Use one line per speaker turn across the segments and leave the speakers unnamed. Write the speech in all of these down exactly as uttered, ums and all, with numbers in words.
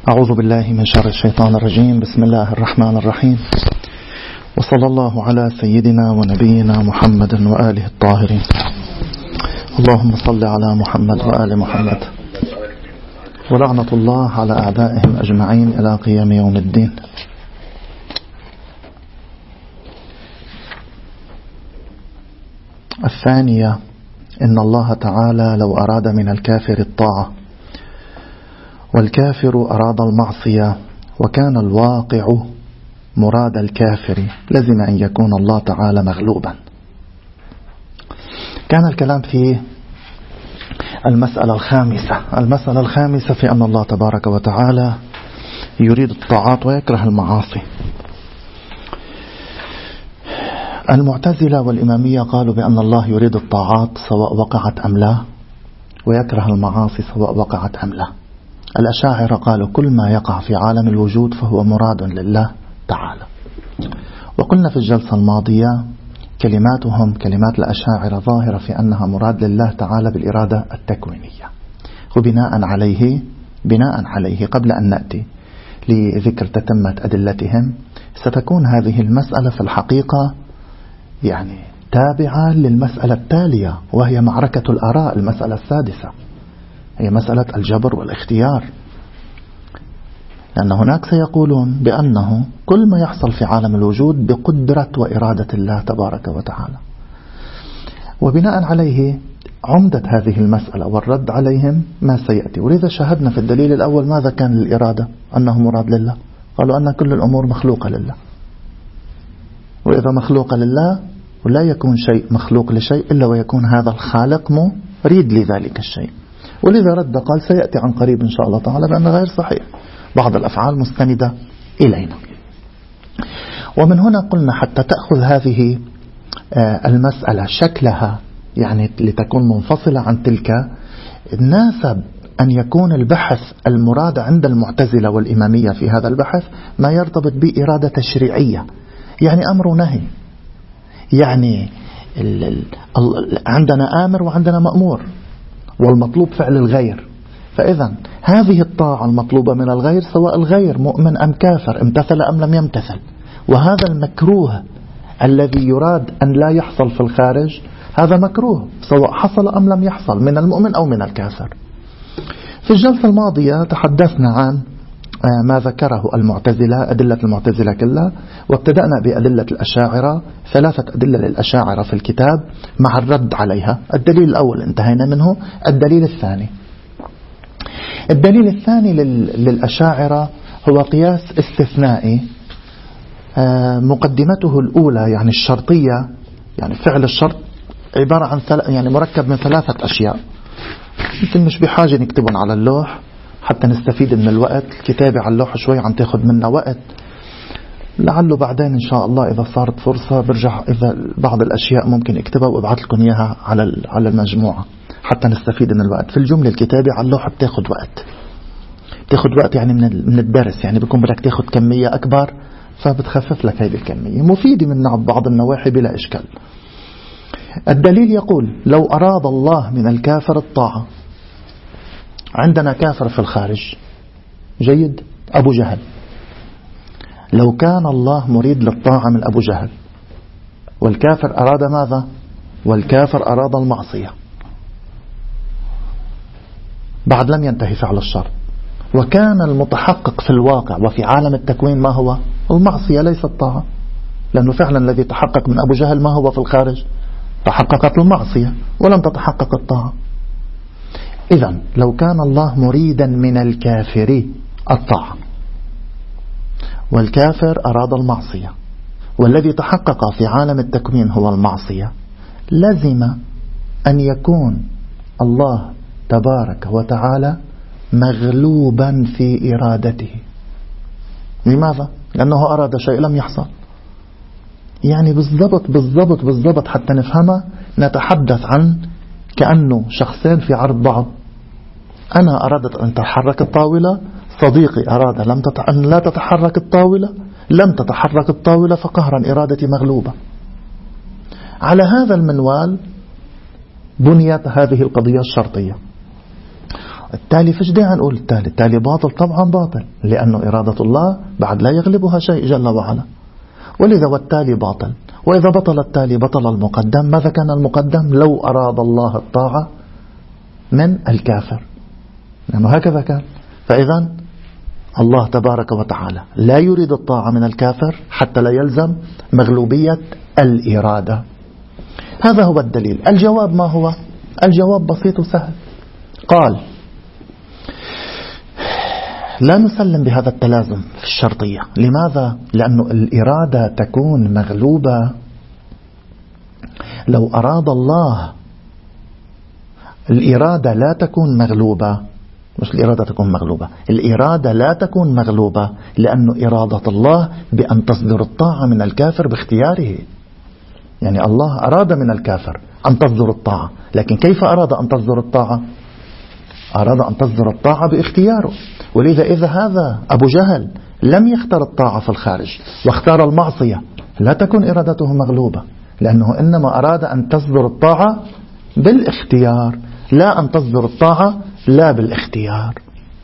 أعوذ بالله من شر الشيطان الرجيم. بسم الله الرحمن الرحيم، وصلى الله على سيدنا ونبينا محمد وآله الطاهرين. اللهم صل على محمد وآل محمد، ولعنة الله على أعدائهم أجمعين إلى قيام يوم الدين. الثانية، إن الله تعالى لو أراد من الكافر الطاعة والكافر أراد المعصية وكان الواقع مراد الكافر، لزم أن يكون الله تعالى مغلوبا. كان الكلام في المسألة الخامسة المسألة الخامسة في أن الله تبارك وتعالى يريد الطاعات ويكره المعاصي. المعتزلة والإمامية قالوا بأن الله يريد الطاعات سواء وقعت أم لا، ويكره المعاصي سواء وقعت أم لا. الأشاعرة قالوا كل ما يقع في عالم الوجود فهو مراد لله تعالى. وقلنا في الجلسة الماضية كلماتهم كلمات الأشاعرة ظاهرة في أنها مراد لله تعالى بالإرادة التكوينية. وبناء عليه بناء عليه قبل أن نأتي لذكر تتمة أدلتهم، ستكون هذه المسألة في الحقيقة يعني تابعة للمسألة التالية، وهي معركة الآراء، المسألة السادسة، هي مسألة الجبر والاختيار. لأن هناك سيقولون بأنه كل ما يحصل في عالم الوجود بقدرة وإرادة الله تبارك وتعالى. وبناء عليه عمدة هذه المسألة والرد عليهم ما سيأتي. ولذا شاهدنا في الدليل الأول ماذا كان للإرادة، أنه مراد لله. قالوا أن كل الأمور مخلوقة لله، وإذا مخلوقة لله ولا يكون شيء مخلوق لشيء إلا ويكون هذا الخالق مريد لذلك الشيء. ولذا رد قال سيأتي عن قريب إن شاء الله تعالى بأن غير صحيح، بعض الأفعال مستندة إلينا. ومن هنا قلنا حتى تأخذ هذه المسألة شكلها يعني لتكون منفصلة عن تلك، ناسب أن يكون البحث المراد عند المعتزلة والإمامية في هذا البحث ما يرتبط بإرادة تشريعية، يعني أمر ونهي. يعني ال ال عندنا آمر وعندنا مأمور، والمطلوب فعل الغير. فإذا هذه الطاعة المطلوبة من الغير سواء الغير مؤمن أم كافر، امتثل أم لم يمتثل. وهذا المكروه الذي يراد أن لا يحصل في الخارج هذا مكروه سواء حصل أم لم يحصل من المؤمن أو من الكافر. في الجلسة الماضية تحدثنا عن ما ذكره المعتزلة، أدلة المعتزلة كلها، وابتدأنا بأدلة الأشاعرة، ثلاثة أدلة للأشاعرة في الكتاب مع الرد عليها. الدليل الأول انتهينا منه. الدليل الثاني الدليل الثاني للأشاعرة هو قياس استثنائي. مقدمته الأولى يعني الشرطية، يعني فعل الشرط عبارة عن يعني مركب من ثلاثة أشياء. يمكن مش بحاجة نكتبهم على اللوح حتى نستفيد من الوقت. الكتابة على اللوح شوي عم تاخد منا وقت، لعله بعدين إن شاء الله إذا صارت فرصة برجع إذا بعض الأشياء ممكن اكتبها وابعث لكم إياها على على المجموعة حتى نستفيد من الوقت. في الجملة الكتابة على اللوح بتاخد وقت بتاخد وقت يعني من من الدرس، يعني بيكون بدك تاخد كمية أكبر فبتخفف لك هذه الكمية، مفيدة من بعض النواحي بلا إشكال. الدليل يقول لو أراد الله من الكافر الطاعة، عندنا كافر في الخارج جيد أبو جهل، لو كان الله مريد للطاعة من أبو جهل والكافر أراد ماذا؟ والكافر أراد المعصية، بعد لم ينتهي فعل الشر، وكان المتحقق في الواقع وفي عالم التكوين ما هو؟ المعصية ليس الطاعة، لأنه فعلا الذي تحقق من أبو جهل ما هو في الخارج؟ تحققت المعصية ولم تتحقق الطاعة. إذن لو كان الله مريدا من الكافر الطاعة والكافر أراد المعصية والذي تحقق في عالم التكوين هو المعصية، لزم أن يكون الله تبارك وتعالى مغلوبا في إرادته. لماذا؟ لأنه أراد شيء لم يحصل. يعني بالضبط بالضبط بالضبط حتى نفهمها نتحدث عن كأنه شخصين في عرض بعض. أنا أرادت أن تتحرك الطاولة، صديقي أراد لم تت... أن لا تتحرك الطاولة، لم تتحرك الطاولة، فقهرا إرادتي مغلوبة. على هذا المنوال بنيت هذه القضية الشرطية. التالي فيش داعي نقول التالي التالي باطل، طبعا باطل، لأنه إرادة الله بعد لا يغلبها شيء جل وعلا، ولذا والتالي باطل. وإذا بطل التالي بطل المقدم. ماذا كان المقدم؟ لو أراد الله الطاعة من الكافر، لأنه هكذا كان. فإذا الله تبارك وتعالى لا يريد الطاعة من الكافر حتى لا يلزم مغلوبية الإرادة. هذا هو الدليل. الجواب ما هو؟ الجواب بسيط وسهل. قال لا نسلم بهذا التلازم في الشرطية. لماذا؟ لأن الإرادة تكون مغلوبة لو أراد الله. الإرادة لا تكون مغلوبة، مش الإرادة تكون مغلوبة، الإرادة لا تكون مغلوبة لأن إرادة الله بأن تصدر الطاعة من الكافر باختياره. يعني الله أراد من الكافر أن تصدر الطاعة، لكن كيف أراد أن تصدر الطاعة؟ أراد أن تصدر الطاعة باختياره. ولذا إذا هذا أبو جهل لم يختار الطاعة في الخارج واختار المعصية لا تكون إرادته مغلوبة، لأنه إنما أراد أن تصدر الطاعة بالاختيار، لا أن تصدر الطاعة لا بالاختيار.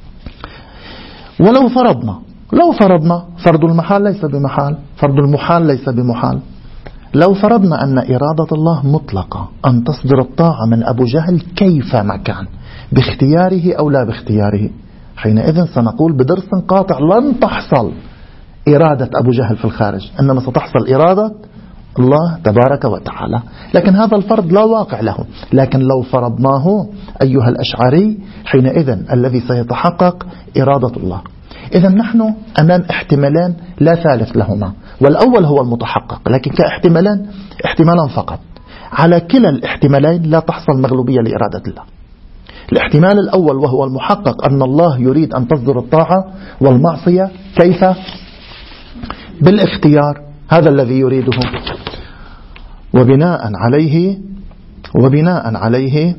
ولو فرضنا لو فرضنا فرض المحال ليس بمحال، فرض المحال ليس بمحال. لو فرضنا أن إرادة الله مطلقة أن تصدر الطاعة من أبو جهل كيفما كان باختياره أو لا باختياره، حينئذ سنقول بدرس قاطع لن تحصل إرادة أبو جهل في الخارج، إنما ستحصل إرادة الله تبارك وتعالى. لكن هذا الفرض لا واقع له. لكن لو فرضناه أيها الأشعري حينئذ الذي سيتحقق إرادة الله. إذا نحن أمام احتمالان لا ثالث لهما، والأول هو المتحقق، لكن كاحتمالان احتمالا فقط. على كلا الاحتمالين لا تحصل مغلوبية لإرادة الله. الاحتمال الأول وهو المحقق أن الله يريد أن تصدر الطاعة والمعصية كيف؟ بالاختيار، هذا الذي يريده، وبناء عليه وبناء عليه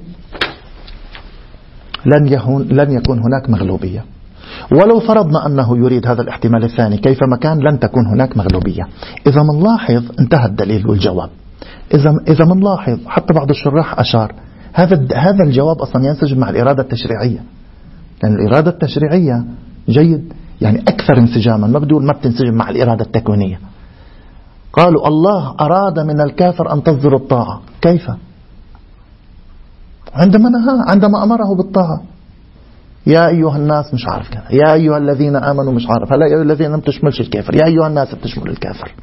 لن يكون لن يكون هناك مغلوبية. ولو فرضنا أنه يريد هذا الاحتمال الثاني كيفما كان لن تكون هناك مغلوبية. إذا منلاحظ انتهى الدليل والجواب. إذا إذا منلاحظ حتى بعض الشراح أشار هذا هذا الجواب أصلا ينسجم مع الإرادة التشريعية، لأن الإرادة التشريعية جيد يعني أكثر انسجاما، ما بدون ما بتنسجم مع الإرادة التكوينية. قالوا الله أراد من الكافر أن تصدر الطاعة، كيف؟ عندما نهى، عندما أمره بالطاعة، يا أيها الناس مش عارف كذا، يا أيها الذين آمنوا مش عارف، هلا يا أيها الذين لم تشملش الكافر، يا أيها الناس بتشمل الكافر.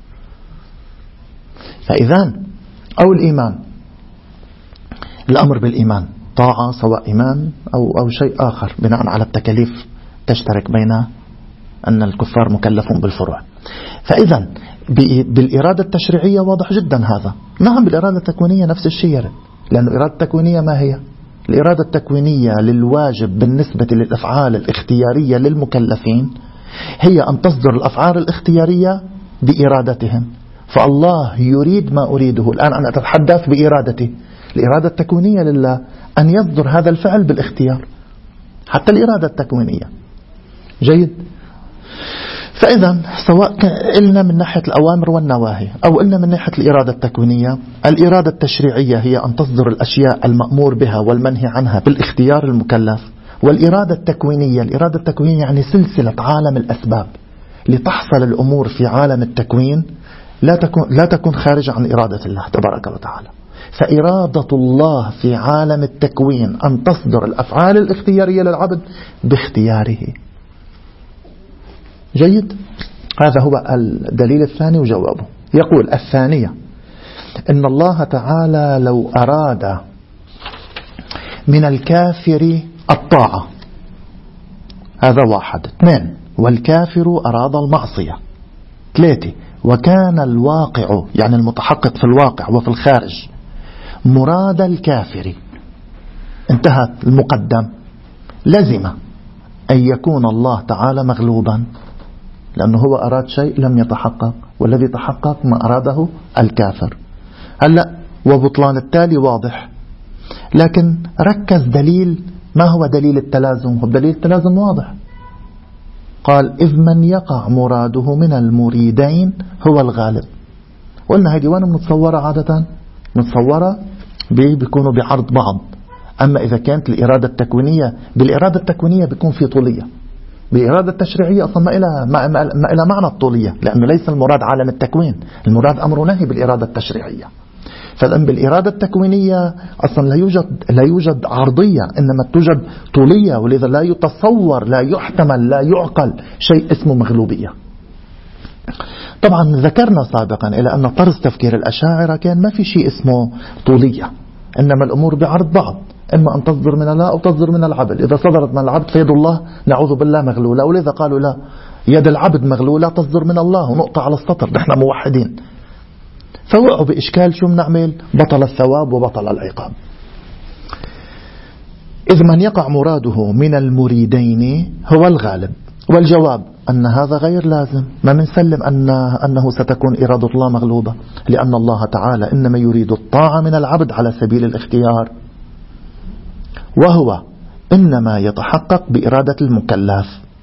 فإذا أو الإيمان، الأمر بالإيمان طاعة سواء إيمان أو أو شيء آخر بناء على التكاليف تشترك بين أن الكفار مكلفون بالفروع. فإذا بالإرادة التشريعية واضح جدا هذا. نعم بالإرادة التكوينية نفس الشيء يرد، لأن الإرادة التكوينية ما هي؟ الإرادة التكوينية للواجب بالنسبة للأفعال الاختيارية للمكلفين هي أن تصدر الأفعال الاختيارية بإرادتهم. فالله يريد ما أريده. الآن أنا أتحدث بإرادتي. الإرادة التكوينية لله أن يصدر هذا الفعل بالاختيار، حتى الإرادة التكوينية. جيد. فإذا سواء قلنا من ناحية الأوامر والنواهي أو قلنا من ناحية الإرادة التكوينية، الإرادة التشريعية هي أن تصدر الأشياء المأمور بها والمنهي عنها بالاختيار المكلف. والإرادة التكوينية، الإرادة التكوينية يعني سلسلة عالم الأسباب لتحصل الأمور في عالم التكوين لا تكون لا تكون خارجة عن إرادة الله تبارك وتعالى. فإرادة الله في عالم التكوين أن تصدر الأفعال الاختيارية للعبد باختياره. جيد. هذا هو الدليل الثاني وجوابه. يقول الثانية إن الله تعالى لو أراد من الكافر الطاعة، هذا واحد. اثنين، والكافر أراد المعصية. ثلاثة، وكان الواقع يعني المتحقق في الواقع وفي الخارج مراد الكافر، انتهت المقدم. لزم أن يكون الله تعالى مغلوبا، لأنه هو أراد شيء لم يتحقق، والذي تحقق ما أراده الكافر. هلأ وبطلان التالي واضح، لكن ركز دليل. ما هو دليل التلازم؟ هو دليل التلازم واضح. قال إذ من يقع مراده من المريدين هو الغالب. قلنا هذه وين متصورة عادة؟ متصورة بيكونوا بعرض بعض. أما إذا كانت الإرادة التكوينية، بالإرادة التكوينية بيكون في طولية، بالإرادة التشريعية أصلا ما إلى ما إلى معنى الطولية، لأنه ليس المراد عالم التكوين، المراد أمر نهي بالإرادة التشريعية. فالآن بالإرادة التكوينية أصلا لا يوجد لا يوجد عرضية، إنما توجد طولية، ولذا لا يتصور لا يحتمل لا يعقل شيء اسمه مغلوبية. طبعا ذكرنا سابقا إلى أن طرز تفكير الأشاعرة كان ما في شيء اسمه طولية، إنما الأمور بعرض بعض، إما أن تصدر من الله أو تصدر من العبد. إذا صدرت من العبد فيد الله نعوذ بالله مغلولة، ولذا قالوا لا، يد العبد مغلولة تصدر من الله، ونقطة على السطر، نحن موحدين. فوقعوا بإشكال، شو بنعمل؟ بطل الثواب وبطل العقاب. إذ من يقع مراده من المريدين هو الغالب، والجواب أن هذا غير لازم، ما منسلم أن أنه ستكون إرادة الله مغلوبة، لأن الله تعالى إنما يريد الطاعة من العبد على سبيل الاختيار، وهو إنما يتحقق بإرادة المكلف.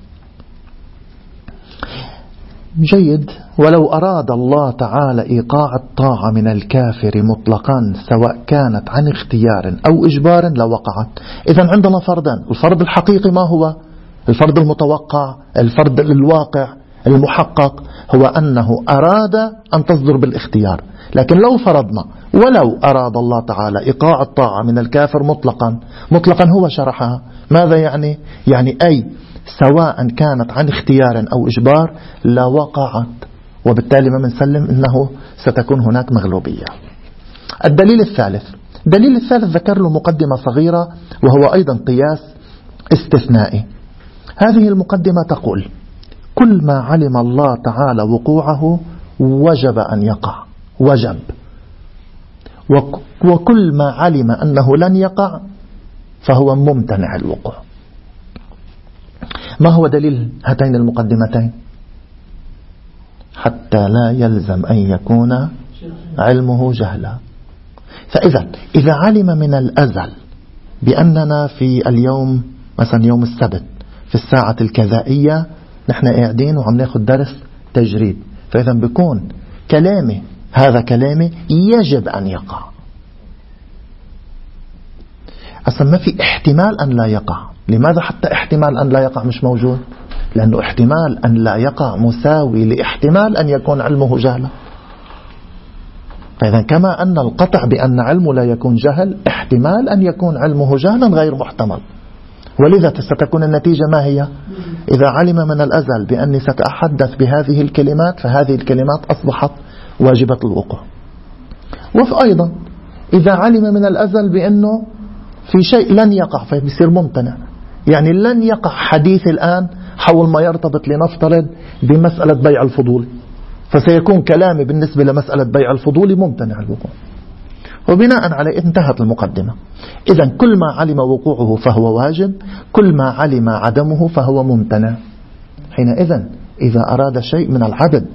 جيد. ولو أراد الله تعالى إيقاع الطاعة من الكافر مطلقا سواء كانت عن اختيار أو إجبار لوقعت. إذن عندنا فرضان، الفرض الحقيقي ما هو؟ الفرض المتوقع، الفرض الواقع المحقق هو أنه أراد أن تصدر بالاختيار. لكن لو فرضنا ولو أراد الله تعالى إيقاع الطاعة من الكافر مطلقا، مطلقا هو شرحها، ماذا يعني؟ يعني أي سواء كانت عن اختيار أو إجبار لوقعت، وبالتالي ما منسلم أنه ستكون هناك مغلوبية. الدليل الثالث، الدليل الثالث ذكر له مقدمة صغيرة وهو أيضا قياس استثنائي. هذه المقدمة تقول: كل ما علم الله تعالى وقوعه وجب أن يقع، وجب، وكل ما علم أنه لن يقع فهو ممتنع الوقوع. ما هو دليل هاتين المقدمتين؟ حتى لا يلزم أن يكون علمه جهلا. فإذا إذا علم من الأزل بأننا في اليوم مثلا يوم السبت في الساعة الكذائية نحن قاعدين وعم ناخد درس تجريد، فإذا بيكون كلامي هذا كلامي يجب أن يقع. أصلا ما في احتمال أن لا يقع. لماذا حتى احتمال أن لا يقع مش موجود؟ لأنه احتمال أن لا يقع مساوي لاحتمال أن يكون علمه جهلا. فإذا كما أن القطع بأن علمه لا يكون جهل، احتمال أن يكون علمه جهلا غير محتمل. ولذا ستكون النتيجة ما هي؟ إذا علم من الأزل بأني سأتحدث بهذه الكلمات فهذه الكلمات أصبحت واجبة الوقوع. وأيضا إذا علم من الأزل بأنه في شيء لن يقع فبيصير ممتنع. يعني لن يقع حديث الآن حول ما يرتبط لنفترض بمسألة بيع الفضول، فسيكون كلامي بالنسبة لمسألة بيع الفضول ممتنع الوقوع. وبناء عليه انتهت المقدمة. إذن كل ما علم وقوعه فهو واجب، كل ما علم عدمه فهو ممتنع. حينئذ إذا أراد شيء من العبد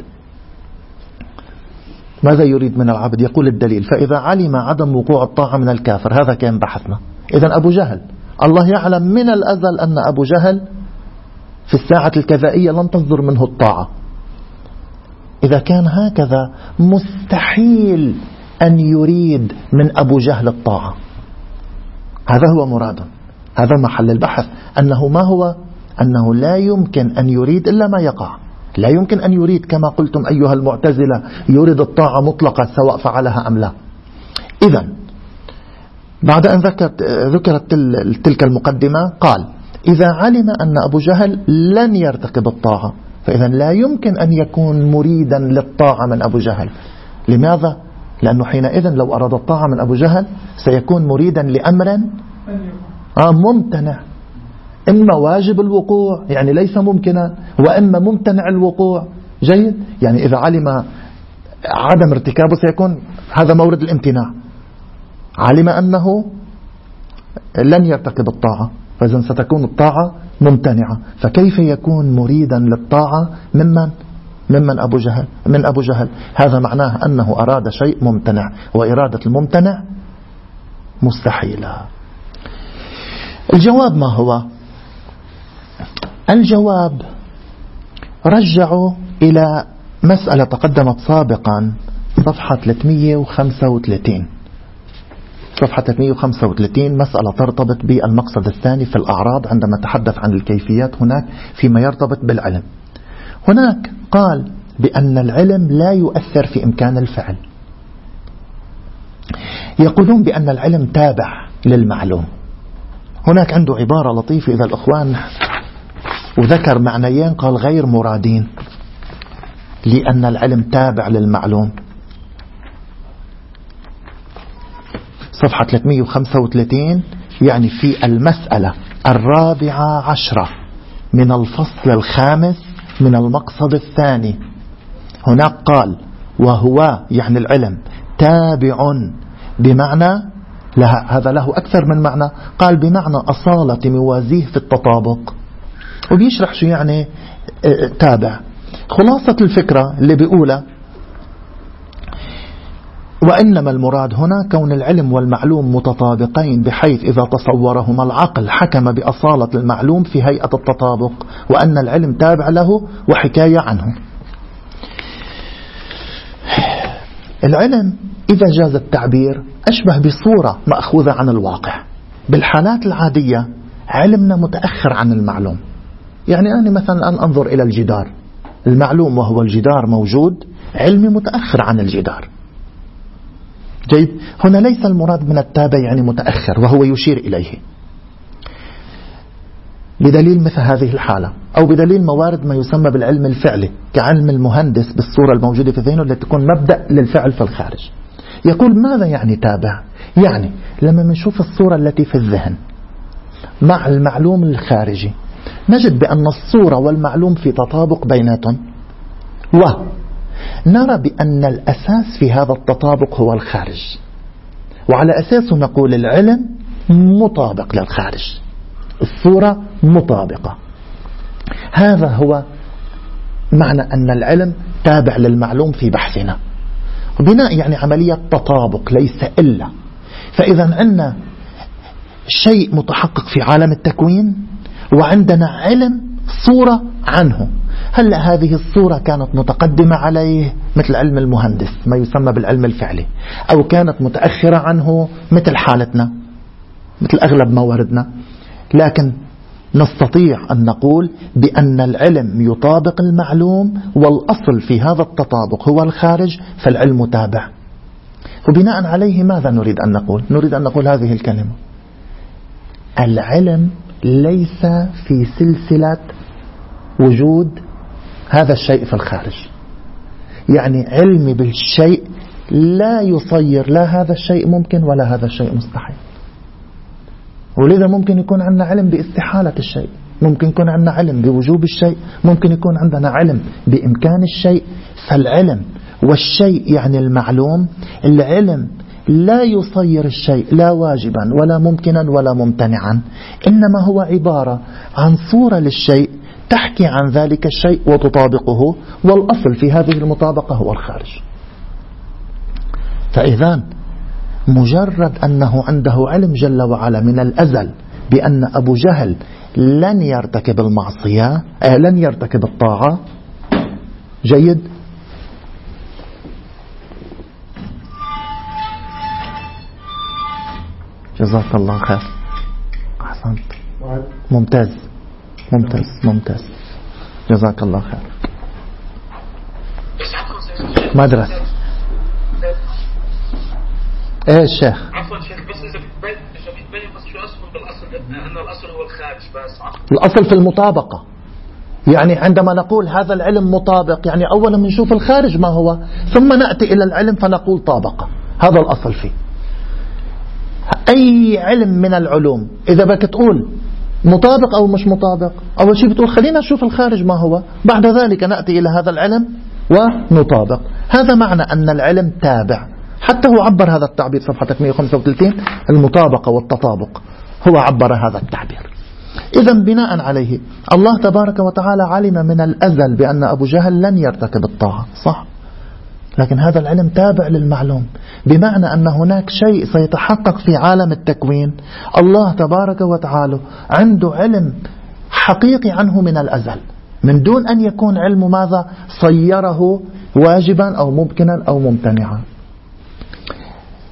ماذا يريد من العبد؟ يقول الدليل: فإذا علم عدم وقوع الطاعة من الكافر، هذا كان بحثنا. إذن أبو جهل الله يعلم من الأزل أن أبو جهل في الساعة الكذائية لن تصدر منه الطاعة. إذا كان هكذا مستحيل أن يريد من أبو جهل الطاعة. هذا هو مراده، هذا محل البحث، أنه ما هو؟ أنه لا يمكن أن يريد إلا ما يقع. لا يمكن أن يريد كما قلتم أيها المعتزلة يريد الطاعة مطلقة سواء فعلها أم لا. إذن بعد أن ذكرت, ذكرت تلك المقدمة قال: إذا علم أن أبو جهل لن يرتكب الطاعة فإذا لا يمكن أن يكون مريدا للطاعة من أبو جهل. لماذا؟ لأنه حينئذ لو أراد الطاعة من أبو جهل سيكون مريدا لأمر آه ممتنع، إما واجب الوقوع يعني ليس ممكنا، وإما ممتنع الوقوع. جيد. يعني إذا علم عدم ارتكابه سيكون هذا مورد الامتناع. علم أنه لن يرتكب الطاعة فإذن ستكون الطاعة ممتنعة. فكيف يكون مريدا للطاعة ممن ممن أبو جهل من أبو جهل؟ هذا معناه أنه أراد شيء ممتنع، وإرادة الممتنع مستحيلة. الجواب ما هو؟ الجواب رجعوا إلى مسألة تقدمت سابقا صفحة ثلاثمئة وخمسة وثلاثين. صفحة ثلاثمئة وخمسة وثلاثين، مسألة ترتبط بالمقصد الثاني في الأعراض عندما نتحدث عن الكيفيات هناك فيما يرتبط بالعلم. هناك قال بأن العلم لا يؤثر في إمكان الفعل. يقولون بأن العلم تابع للمعلوم. هناك عنده عبارة لطيفة إذا الأخوان، وذكر معنيين قال غير مرادين لأن العلم تابع للمعلوم. صفحة ثلاثمئة وخمسة وثلاثين، يعني في المسألة الرابعة عشرة من الفصل الخامس من المقصد الثاني، هناك قال وهو يعني العلم تابع بمعنى لها، هذا له أكثر من معنى، قال بمعنى أصالة موازيه في التطابق، وبيشرح شو يعني تابع. خلاصة الفكرة اللي بيقولها وإنما المراد هنا كون العلم والمعلوم متطابقين بحيث إذا تصورهما العقل حكم بأصالة المعلوم في هيئة التطابق، وأن العلم تابع له وحكاية عنه. العلم إذا جاز التعبير أشبه بصورة مأخوذة عن الواقع. بالحالات العادية علمنا متأخر عن المعلوم. يعني أنا مثلا أن أنظر إلى الجدار، المعلوم وهو الجدار موجود، علمي متأخر عن الجدار. جيد. هنا ليس المراد من التابع يعني متأخر، وهو يشير إليه بدليل مثل هذه الحالة، أو بدليل موارد ما يسمى بالعلم الفعلي كعلم المهندس بالصورة الموجودة في ذهنه التي تكون مبدأ للفعل في الخارج. يقول ماذا يعني تابع؟ يعني لما نشوف الصورة التي في الذهن مع المعلوم الخارجي نجد بأن الصورة والمعلوم في تطابق بيناتهم، ونرى بأن الأساس في هذا التطابق هو الخارج، وعلى أساسه نقول العلم مطابق للخارج، الصورة مطابقة. هذا هو معنى أن العلم تابع للمعلوم في بحثنا، وبناء يعني عملية تطابق ليس إلا. فإذا عندنا شيء متحقق في عالم التكوين، وعندنا علم صورة عنه. هلأ هذه الصورة كانت متقدمة عليه مثل علم المهندس ما يسمى بالعلم الفعلي، أو كانت متأخرة عنه مثل حالتنا مثل أغلب مواردنا، لكن نستطيع أن نقول بأن العلم يطابق المعلوم، والأصل في هذا التطابق هو الخارج، فالعلم تابع. وبناء عليه ماذا نريد أن نقول؟ نريد أن نقول هذه الكلمة: العلم ليس في سلسلة وجود هذا الشيء في الخارج. يعني علمي بالشيء لا يصير لا هذا الشيء ممكن ولا هذا الشيء مستحيل. ولذا ممكن يكون عندنا علم باستحالة الشيء، ممكن يكون عندنا علم بوجوب الشيء، ممكن يكون عندنا علم بإمكان الشيء. فالعلم والشيء يعني المعلوم، العلم لا يصير الشيء لا واجبا ولا ممكنا ولا ممتنعا، إنما هو عبارة عن صورة للشيء تحكي عن ذلك الشيء وتطابقه، والأصل في هذه المطابقة هو الخارج. فإذا مجرد أنه عنده علم جل وعلا من الأزل بأن أبو جهل لن يرتكب المعصية، آه لن يرتكب الطاعة، جيد، جزاك الله خير، أحسنت، ممتاز ممتاز ممتاز، جزاك الله خير. مدرسة ايه الشيخ؟
عفوا شيخ، بس اذا بتبين بس شو اصل بالاصل ان الاصل هو الخارج بس. عفوا
الاصل في المطابقة. يعني عندما نقول هذا العلم مطابق، يعني اولا بنشوف الخارج ما هو، ثم نأتي الى العلم فنقول طابق. هذا الاصل فيه. اي علم من العلوم اذا بدك تقول مطابق او مش مطابق، اول شيء بتقول خلينا نشوف الخارج ما هو، بعد ذلك نأتي الى هذا العلم ونطابق. هذا معنى ان العلم تابع. حتى هو عبر هذا التعبير صفحة ثلاثمئة وخمسة وثلاثين، المطابقة والتطابق، هو عبر هذا التعبير. إذا بناء عليه الله تبارك وتعالى علم من الأزل بأن أبو جهل لن يرتكب الطاعة، صح؟ لكن هذا العلم تابع للمعلوم، بمعنى أن هناك شيء سيتحقق في عالم التكوين الله تبارك وتعالى عنده علم حقيقي عنه من الأزل، من دون أن يكون علم ماذا صيره واجبا أو ممكنا أو ممتنعا.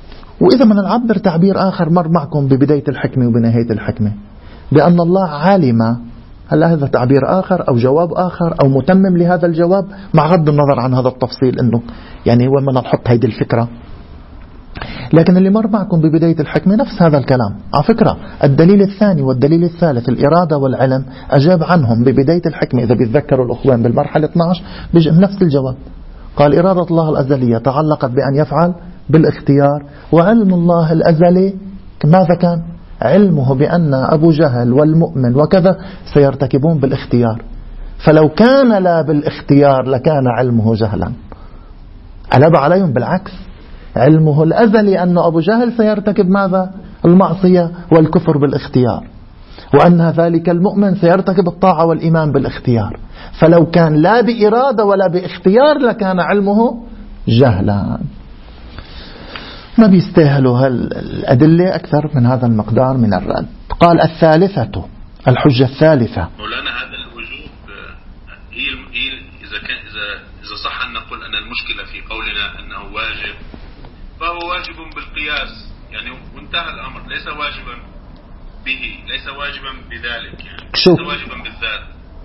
وإذا من نعبر تعبير آخر مر معكم ببداية الحكمة وبنهاية الحكمة، بأن الله علم، هل هذا تعبير آخر أو جواب آخر أو متمم لهذا الجواب، مع غض النظر عن هذا التفصيل إنه يعني وين بدنا نحط هيدي الفكرة. لكن اللي مر معكم ببداية الحكمة نفس هذا الكلام. على فكرة الدليل الثاني والدليل الثالث الإرادة والعلم أجاب عنهم ببداية الحكمة، إذا بيتذكروا الأخوان بالمرحلة اثني عشر بيجي نفس الجواب. قال إرادة الله الأزلية تعلقت بأن يفعل بالاختيار، وعلم الله الأزلي ماذا كان؟ علمه بأن أبو جهل والمؤمن وكذا سيرتكبون بالاختيار، فلو كان لا بالاختيار لكان علمه جهلا. قلب عليهم بالعكس، علمه الأزلي أن أبو جهل سيرتكب ماذا؟ المعصية والكفر بالاختيار، وأن ذلك المؤمن سيرتكب الطاعة والإيمان بالاختيار، فلو كان لا بإرادة ولا باختيار لكان علمه جهلا. ما بيستاهلوا هالأدلة أكثر من هذا المقدار من الرد. قال الثالثة، الحجة الثالثة،
مولانا هذا الوجوب هي إذا كان إذا إذا صح أن نقول أن المشكلة في قولنا أنه واجب، فهو واجب بالقياس يعني، وانتهى الأمر، ليس واجبا به، ليس واجبا بذلك يعني، ليس واجبا بالذات.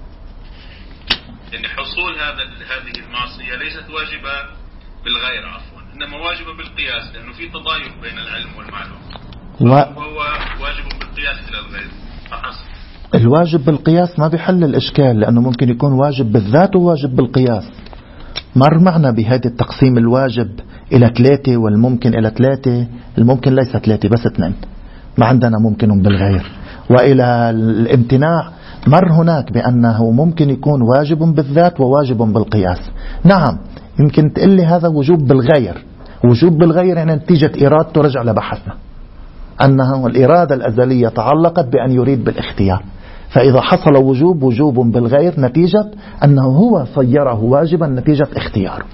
يعني حصول هذا هذه المعصية ليست واجبة بالغير عفوا، إنما واجبة بالقياس، لأنه في تضايق بين العلم والمعلوم، وهو واجب بالقياس إلى الغير فحسب.
الواجب بالقياس ما بيحل الإشكال، لأنه ممكن يكون واجب بالذات وواجب بالقياس. مر معنا بهذا التقسيم الواجب إلى ثلاثة والممكن إلى ثلاثة، الممكن ليس ثلاثة بس اثنين، ما عندنا ممكن بالغير. وإلى الامتناع مر هناك بأنه ممكن يكون واجب بالذات وواجب بالقياس. نعم يمكن تقول لي هذا وجوب بالغير، وجوب بالغير يعني نتيجة إرادته، رجع لبحثنا أنه الإرادة الأزلية تعلقت بأن يريد بالاختيار، فإذا حصل وجوب وجوب بالغير نتيجة أنه هو صيره واجبا نتيجة اختياره.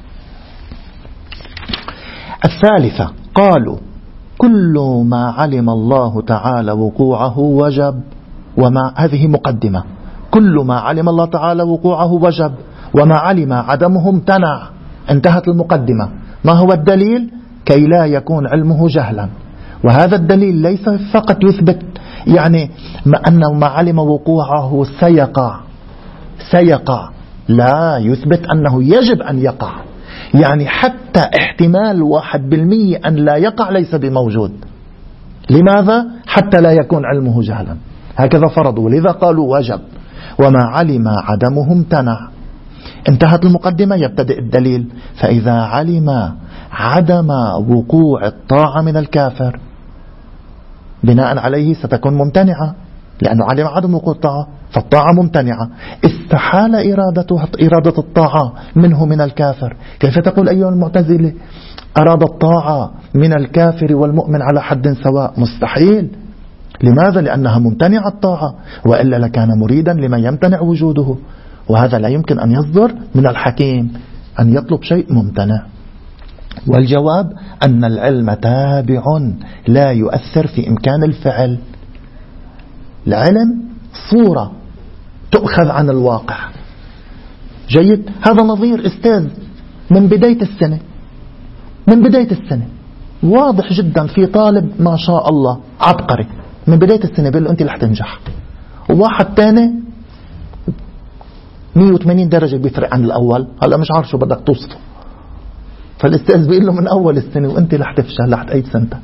الثالثة قالوا كل ما علم الله تعالى وقوعه وجب، وما هذه مقدمة، كل ما علم الله تعالى وقوعه وجب وما علم عدمه امتنع، انتهت المقدمة. ما هو الدليل؟ كي لا يكون علمه جهلا. وهذا الدليل ليس فقط يثبت يعني ما أنه ما علم وقوعه سيقع سيقع لا، يثبت أنه يجب أن يقع، يعني حتى احتمال واحد بالمية أن لا يقع ليس بموجود. لماذا؟ حتى لا يكون علمه جهلا، هكذا فرضوا، لذا قالوا وجب. وما علم عدمه امتنع، انتهت المقدمة، يبتدئ الدليل. فإذا علم عدم وقوع الطاعة من الكافر بناء عليه ستكون ممتنعة، لأنه علم عدم وقوع الطاعة فالطاعة ممتنعة، استحال إرادته إرادة الطاعة منه من الكافر. كيف تقول أيها المعتزلة أراد الطاعة من الكافر والمؤمن على حد سواء؟ مستحيل. لماذا؟ لأنها ممتنعة الطاعة، وإلا لكان مريدا لما يمتنع وجوده، وهذا لا يمكن أن يصدر من الحكيم أن يطلب شيء ممتنع. والجواب أن العلم تابع لا يؤثر في إمكان الفعل. العلم صورة تؤخذ عن الواقع. جيد. هذا نظير أستاذ من بداية السنة من بداية السنة واضح جدا في طالب ما شاء الله عبقري من بداية السنة بيقول له أنت رح تنجح، وواحد تاني مية وثمانين درجة بيفرق عن الأول، هلأ مش عارف شو بدك توصفه. فالاستاذ بيقول له من أول السنة وأنت رح تفشل، رح تعيد سنتك.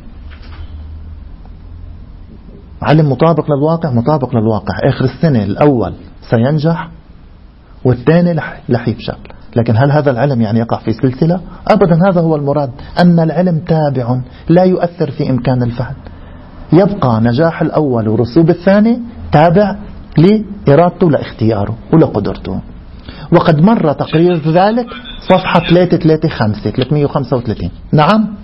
علم مطابق للواقع، مطابق للواقع. آخر السنة الأول سينجح والثاني رح يفشل. لكن هل هذا العلم يعني يقع في سلسلة؟ أبدا. هذا هو المراد، أن العلم تابع لا يؤثر في إمكان الفعل. يبقى نجاح الأول ورسوب الثاني تابع لإرادته لاختياره ولقدرته. وقد مر تقرير ذلك صفحة ثلاثمئة وثلاثة وخمسين ثلاثمئة وخمسة وثلاثين. نعم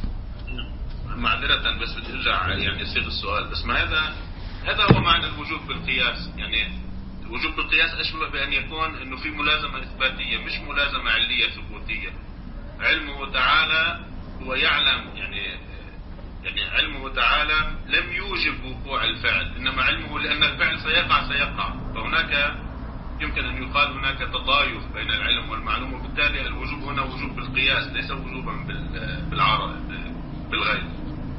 معذرة بس بدي ارجع يعني صيغ السؤال، بس ما هذا هذا هو معنى الوجوب بالقياس. يعني الوجوب بالقياس أشبه بأن يكون أنه في ملازمة إثباتية مش ملازمة علية ثبوتية. علمه تعالى هو يعلم، يعني يعني علمه تعالى لم يوجب وقوع الفعل، إنما علمه لأن الفعل سيقع سيقع فهناك يمكن أن يقال هناك تضايف بين العلم والمعلوم، وبالتالي الوجوب هنا وجوب بالقياس ليس وجوبا بالعرض بالغير.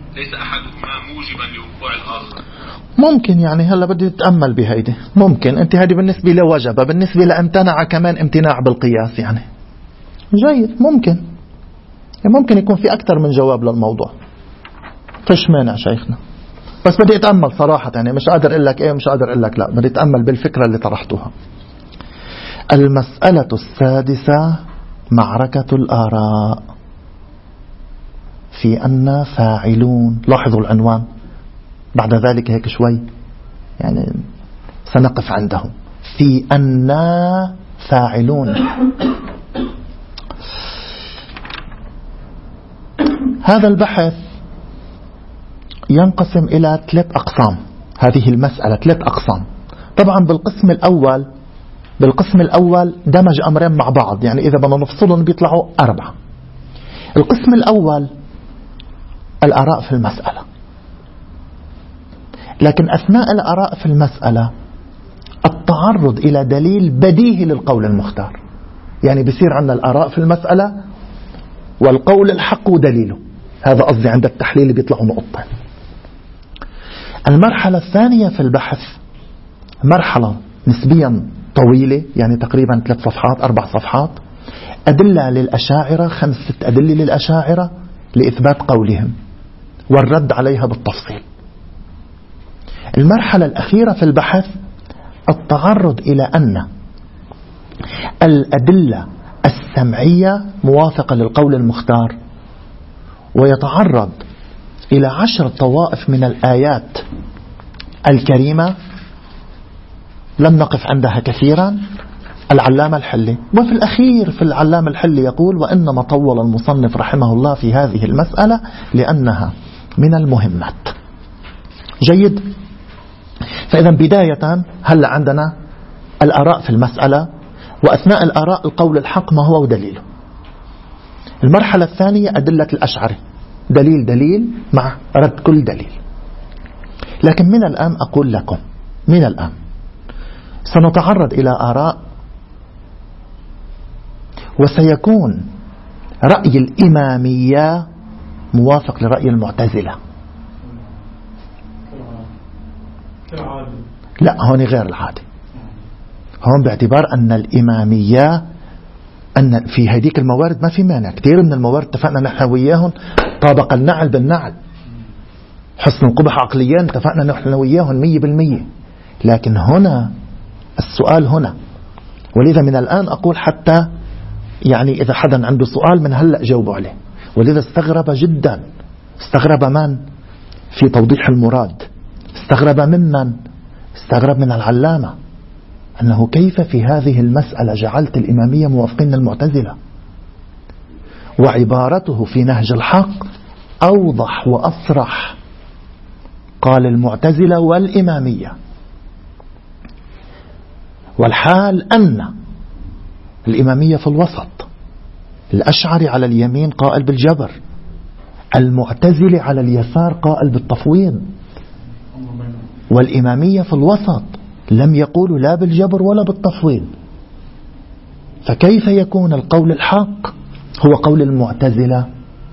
ليس أحدهما موجبا لوقوع الآخر.
ممكن يعني هلا بدي تتأمل بهيدي، ممكن أنت هذه بالنسبة لوجب، بالنسبة لامتنع كمان امتناع بالقياس يعني. جيد، ممكن يعني ممكن يكون في أكثر من جواب للموضوع، فيش مانع شيخنا، بس بدي أتأمل صراحة يعني، مش قادر أقول لك إيه مش قادر أقول لك لا، بدي أتأمل بالفكرة اللي طرحتها. المسألة السادسة معركة الآراء في أن فاعلون. لاحظوا العنوان، بعد ذلك هيك شوي يعني سنقف عنده. في أن فاعلون. هذا البحث ينقسم إلى ثلاث أقسام. هذه المسألة ثلاث أقسام. طبعا بالقسم الأول بالقسم الأول دمج أمرين مع بعض، يعني إذا بدنا نفصلهم بيطلعوا أربعة. القسم الأول الآراء في المسألة، لكن أثناء الآراء في المسألة التعرض إلى دليل بديهي للقول المختار. يعني بيصير عندنا الآراء في المسألة والقول الحق ودليله، هذا قصدي عند التحليل اللي بيطلعوا نقطتين. المرحلة الثانية في البحث مرحلة نسبيا طويلة، يعني تقريبا ثلاث صفحات أربع صفحات، أدلة للأشاعرة، خمسة أدلة للأشاعرة لإثبات قولهم والرد عليها بالتفصيل. المرحلة الأخيرة في البحث التعرض إلى أن الأدلة السمعية موافقة للقول المختار، ويتعرض إلى عشر طوائف من الآيات الكريمة لم نقف عندها كثيرا العلامة الحلي. وفي الأخير في العلامة الحلي يقول: وإنما طول المصنف رحمه الله في هذه المسألة لأنها من المهمات. جيد. فإذا بداية هل عندنا الآراء في المسألة، وأثناء الآراء القول الحق ما هو ودليله. المرحلة الثانية أدلة الأشعري، دليل دليل مع رد كل دليل. لكن من الآن أقول لكم من الآن سنتعرض إلى آراء، وسيكون رأي الإمامية موافق لرأي المعتزلة. لا، هون غير العادي. هون باعتبار أن الإمامية أن في هذيك الموارد ما في مانع، كثير من الموارد اتفقنا نحن وياهم طابق النعل بالنعل، حسن القبح عقليا اتفقنا نحن وياهم مية بالمية. لكن هنا السؤال هنا، ولذا من الآن أقول حتى يعني إذا حدا عنده سؤال من هلأ جاوبوا عليه. ولذا استغرب جدا، استغرب من في توضيح المراد، استغرب ممن استغرب من العلامة، أنه كيف في هذه المسألة جعلت الإمامية موافقين المعتزلة. وعبارته في نهج الحق أوضح وأصرح، قال المعتزلة والإمامية، والحال أن الإمامية في الوسط، الأشعري على اليمين قائل بالجبر، المعتزلة على اليسار قائل بالتفويض، والإمامية في الوسط لم يقولوا لا بالجبر ولا بالتفويض. فكيف يكون القول الحق هو قول المعتزلة؟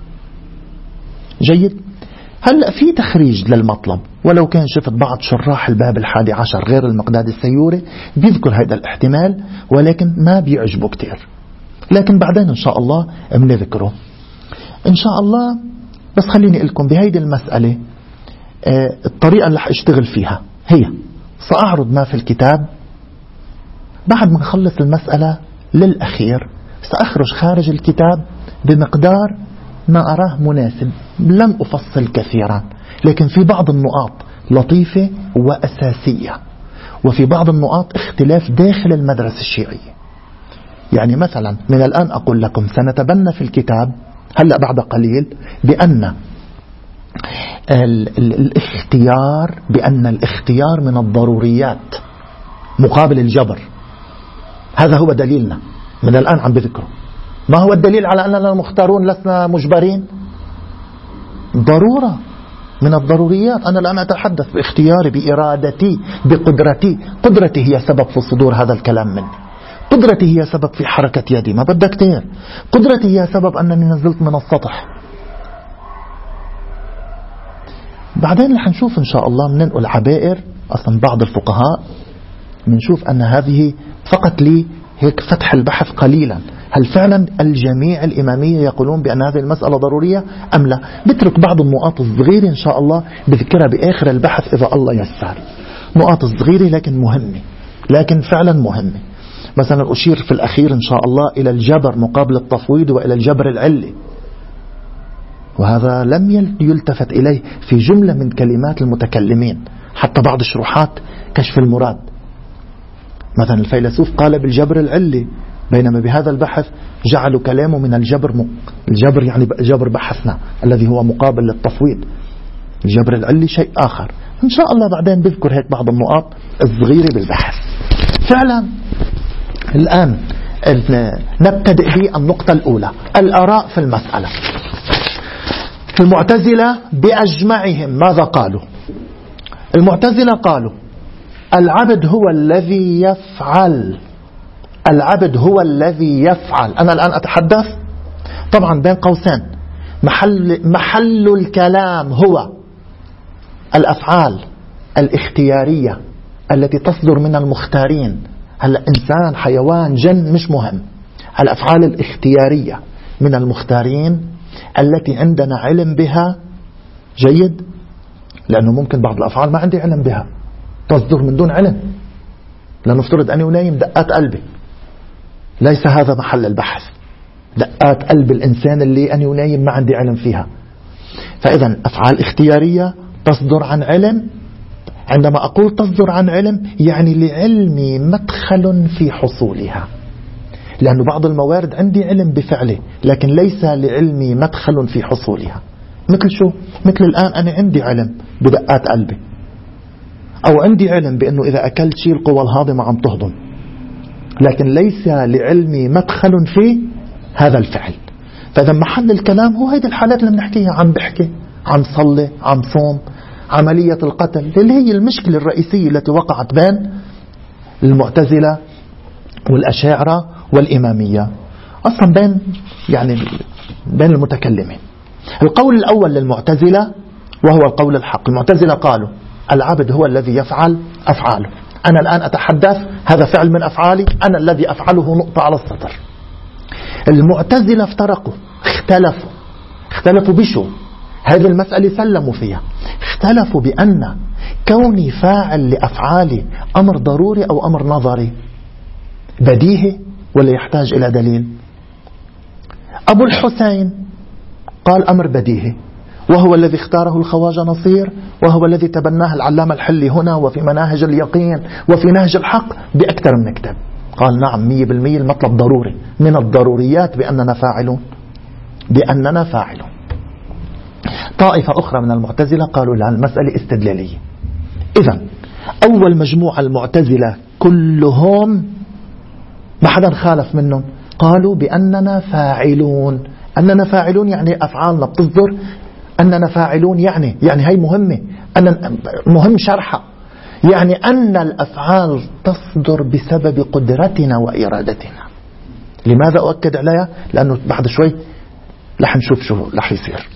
جيد. هلأ في تخريج للمطلب، ولو كان شفت بعض شراح الباب الحادي عشر غير المقداد السيوري بيذكر هذا الاحتمال، ولكن ما بيعجبه كتير، لكن بعدين إن شاء الله بنذكره إن شاء الله. بس خليني لكم بهيدي المسألة اه الطريقة اللي حاشتغل فيها هي سأعرض ما في الكتاب، بعد ما نخلص المسألة للأخير سأخرج خارج الكتاب بمقدار ما أراه مناسب، لم أفصل كثيرا، لكن في بعض النقاط لطيفة وأساسية، وفي بعض النقاط اختلاف داخل المدرسة الشيعية. يعني مثلا من الآن أقول لكم سنتبنى في الكتاب هلأ بعد قليل بأن ال ال الاختيار بأن الاختيار من الضروريات مقابل الجبر. هذا هو دليلنا من الآن عم بذكره. ما هو الدليل على أننا مختارون لسنا مجبرين؟ ضرورة من الضروريات. أنا الآن أتحدث باختياري، بإرادتي، بقدرتي. قدرتي هي سبب في صدور هذا الكلام مني، قدرتي هي سبب في حركة يدي، ما بدك كتير. قدرتي هي سبب أنني نزلت من السطح. بعدين رح نشوف إن شاء الله بننقل عبائر أصلا بعض الفقهاء بنشوف أن هذه فقط لي هيك فتح البحث قليلا، هل فعلا الجميع الإمامية يقولون بأن هذه المسألة ضرورية أم لا؟ بترك بعض النقاط الصغيرة إن شاء الله بذكرها بآخر البحث إذا الله يسر، نقاط صغيرة لكن مهمة، لكن فعلا مهمة. مثلا أشير في الأخير إن شاء الله إلى الجبر مقابل التفويض وإلى الجبر العلي، وهذا لم يلتفت إليه في جملة من كلمات المتكلمين، حتى بعض الشروحات كشف المراد. مثلا الفيلسوف قال بالجبر العلي، بينما بهذا البحث جعلوا كلامه من الجبر م... الجبر يعني جبر بحثنا الذي هو مقابل للتفويض. الجبر العلي شيء آخر. إن شاء الله بعدين بذكر هيك بعض النقاط الصغيرة بالبحث. فعلا الآن نبتدئ بالنقطة الأولى، الآراء في المسألة. المعتزلة بأجمعهم ماذا قالوا؟ المعتزلة قالوا العبد هو الذي يفعل، العبد هو الذي يفعل. أنا الآن أتحدث طبعا بين قوسين، محل, محل الكلام هو الأفعال الاختيارية التي تصدر من المختارين. هلا إنسان حيوان جن مش مهم، الأفعال الاختيارية من المختارين التي عندنا علم بها جيد، لأنه ممكن بعض الأفعال ما عندي علم بها تصدر من دون علم. لنفترض أني نايم دقات قلبي، ليس هذا محل البحث، دقات قلب الإنسان اللي أني نايم ما عندي علم فيها. فإذا أفعال اختيارية تصدر عن علم. عندما أقول تصدر عن علم يعني لعلمي مدخل في حصولها، لأن بعض الموارد عندي علم بفعله لكن ليس لعلمي مدخل في حصولها. مثل شو؟ مثل الآن أنا عندي علم بدقات قلبي، أو عندي علم بأنه إذا أكلت شيء القوى الهاضمة عم تهضم، لكن ليس لعلمي مدخل في هذا الفعل. فإذا محل الكلام هو هذه الحالات اللي بنحكيها، عم بحكي عم صلي عم صوم، عملية القتل، اللي هي المشكلة الرئيسية التي وقعت بين المعتزلة والأشاعرة والإمامية، أصلا بين يعني بين المتكلمين. القول الأول للمعتزلة وهو القول الحق، المعتزلة قالوا العبد هو الذي يفعل أفعاله. أنا الآن أتحدث هذا فعل من أفعالي، أنا الذي أفعله نقطة على السطر. المعتزلة افترقوا، اختلفوا اختلفوا بشو؟ هذه المسألة سلموا فيها، اختلفوا بأن كوني فاعل لأفعالي أمر ضروري أو أمر نظري، بديهي ولا يحتاج إلى دليل. أبو الحسين قال أمر بديهي، وهو الذي اختاره الخواجة نصير، وهو الذي تبناه العلامة الحلي هنا وفي مناهج اليقين وفي نهج الحق بأكثر من كتاب. قال نعم مية بالمية المطلب ضروري، من الضروريات بأننا فاعلون بأننا فاعلون. طائفة أخرى من المعتزلة قالوا لا، المسألة استدلالية. إذن أول مجموعة المعتزلة كلهم ما حدا خالف منهم، قالوا بأننا فاعلون. أننا فاعلون يعني أفعالنا بتصدر، أننا فاعلون يعني يعني هي مهمة، أن مهم شرحها، يعني أن الأفعال تصدر بسبب قدرتنا وإرادتنا. لماذا أؤكد عليها؟ لأنه بعد شوي رح نشوف شو رح يصير.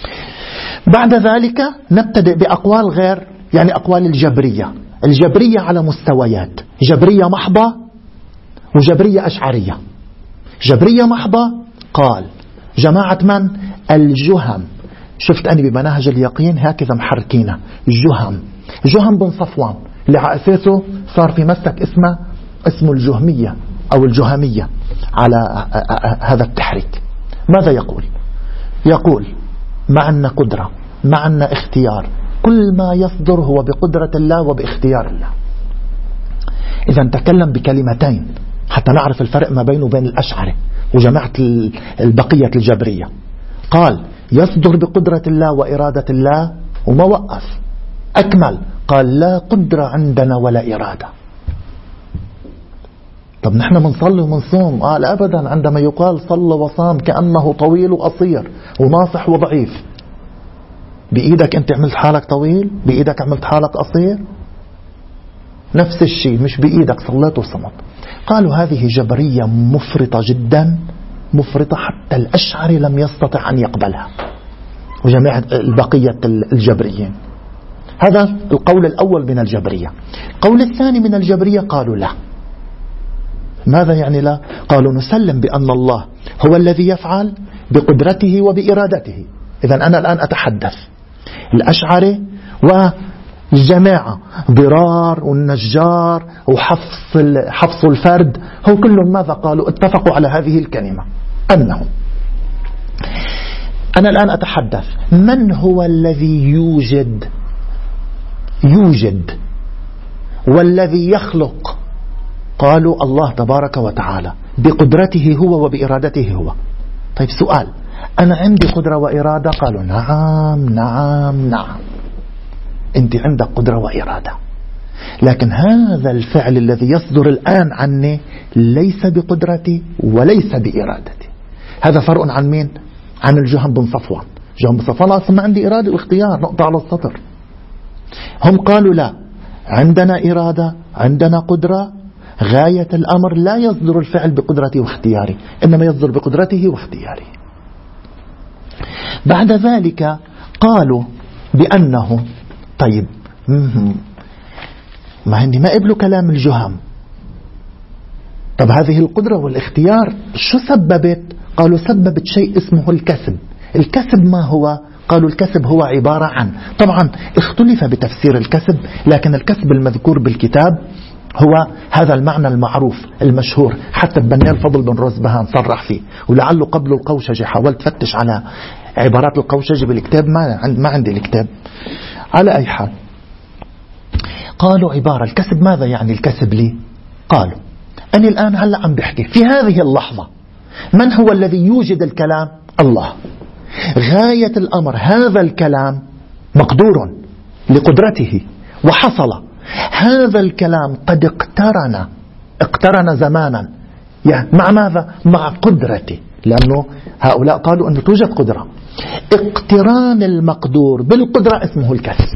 بعد ذلك نبتدئ بأقوال غير، يعني أقوال الجبرية. الجبرية على مستويات، جبرية محضة وجبرية أشعرية. جبرية محضة قال جماعة من؟ الجهم. شفت أنا بمناهج اليقين هكذا محركينه، جهم جهم بن صفوان اللي على أساسه صار في مسلك اسمه اسمه الجهمية أو الجهمية على هذا التحريك. ماذا يقول؟ يقول معنا قدرة، معنا اختيار، كل ما يصدر هو بقدرة الله وباختيار الله. إذا تكلم بكلمتين حتى نعرف الفرق ما بينه وبين الأشعري وجماعة البقية الجبرية. قال يصدر بقدرة الله وإرادة الله، وما وقف، أكمل قال لا قدرة عندنا ولا إرادة. طب نحن منصلي ومنصوم؟ قال أبدا، عندما يقال صلى وصام كأنه طويل وقصير وناصح وضعيف. بإيدك أنت عملت حالك طويل؟ بإيدك عملت حالك قصير؟ نفس الشيء، مش بإيدك صليت وصمت. قالوا هذه جبرية مفرطة جدا، مفرطة حتى الأشعري لم يستطع أن يقبلها وجميع البقية الجبريين. هذا القول الأول من الجبرية. القول الثاني من الجبرية قالوا لا. ماذا يعني لا؟ قالوا نسلم بأن الله هو الذي يفعل بقدرته وبإرادته. إذن أنا الآن أتحدث الأشعري والجماعة ضرار والنجار وحفص حفص الفرد، هو كلهم ماذا قالوا؟ اتفقوا على هذه الكلمة، أنه أنا الآن أتحدث من هو الذي يوجد يوجد والذي يخلق؟ قالوا الله تبارك وتعالى بقدرته هو وبإرادته هو. طيب سؤال، أنا عندي قدرة وإرادة؟ قالوا نعم نعم نعم، أنت عندك قدرة وإرادة، لكن هذا الفعل الذي يصدر الآن عني ليس بقدرتي وليس بإرادتي. هذا فرق عن مين؟ عن الجهم بن صفوان. جهم بن صفوان أصلا ما عندي إرادة واختيار، نقطة على السطر. هم قالوا لا، عندنا إرادة، عندنا قدرة، غاية الأمر لا يصدر الفعل بقدرته واختياري، إنما يصدر بقدرته واختياره. بعد ذلك قالوا بأنه طيب ما عندي ما قبلوا كلام الجهم. طب هذه القدرة والاختيار شو سببت؟ قالوا سببت شيء اسمه الكسب. الكسب ما هو؟ قالوا الكسب هو عبارة عن، طبعا اختلف بتفسير الكسب، لكن الكسب المذكور بالكتاب هو هذا المعنى المعروف المشهور، حتى بني الفضل بن رزبهان صرح فيه، ولعله قبل القوشجي حاولت فتش على عبارات القوشجي بالكتاب، ما ما عندي الكتاب. على أي حال قالوا عبارة الكسب. ماذا يعني الكسب لي؟ قالوا أنا الآن هلأ عم بحكي في هذه اللحظة، من هو الذي يوجد الكلام؟ الله. غاية الأمر هذا الكلام مقدور لقدرته وحصل. هذا الكلام قد اقترن اقترن زمانا مع ماذا؟ مع قدرته، لأنه هؤلاء قالوا أنه توجد قدرة. اقتران المقدور بالقدرة اسمه الكسب.